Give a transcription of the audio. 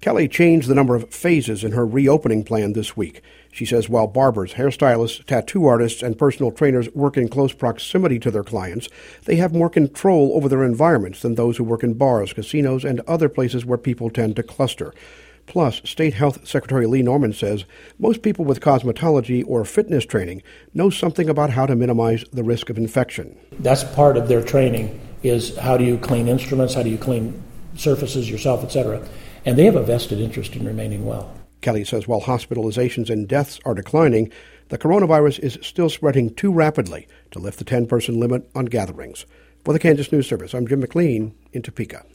Kelly changed the number of phases in her reopening plan this week. She says while barbers, hairstylists, tattoo artists, and personal trainers work in close proximity to their clients, they have more control over their environments than those who work in bars, casinos, and other places where people tend to cluster. Plus, State Health Secretary Lee Norman says most people with cosmetology or fitness training know something about how to minimize the risk of infection. That's part of their training, is how do you clean instruments, how do you clean surfaces yourself, etc. And they have a vested interest in remaining well. Kelly says while hospitalizations and deaths are declining, the coronavirus is still spreading too rapidly to lift the 10-person limit on gatherings. For the Kansas News Service, I'm Jim McLean in Topeka.